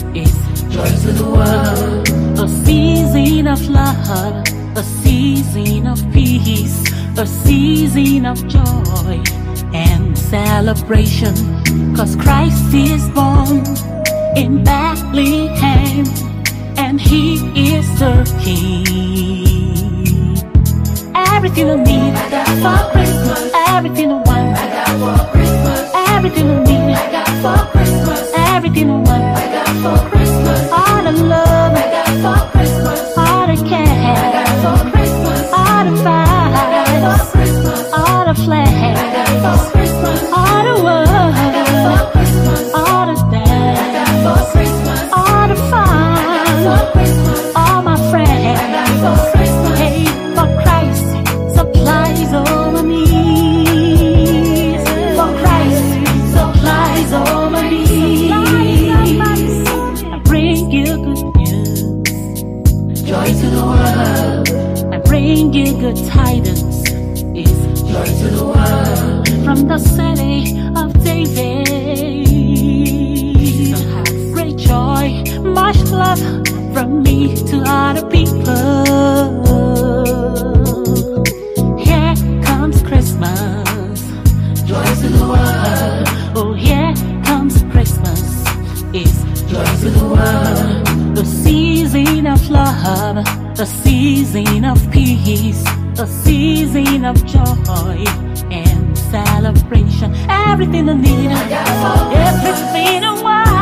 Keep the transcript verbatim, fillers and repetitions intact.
is joy to the world. A season of love, a season of peace, a season of joy and celebration. Cause Christ is born in Bethlehem, and He is the King. Everything I need, I got for Christmas. Everything I want, I got for Christmas. Everything I need, I got for Christmas. Everything I want, I got for Christmas. All the love, I got for Christmas. All the care, I got for Christmas. All the fire, I got for Christmas. All the flag, I got for Christmas. All the world, I got for Christmas. All the dance, I got for Christmas. All the fun, I got for Christmas. All my friends, I got for Christmas. Hey, for Christ supplies all my needs. For Christ supplies all my needs. I bring you good news, joy to the world. I bring you good tidings, is joy to the world. From the city of David, great joy, much love from me to other people. Here comes Christmas, joy to the world. Oh, here comes Christmas, is joy to the world. The season of love, the season of peace, the season of joy and celebration. Everything I need, I got for everything I want.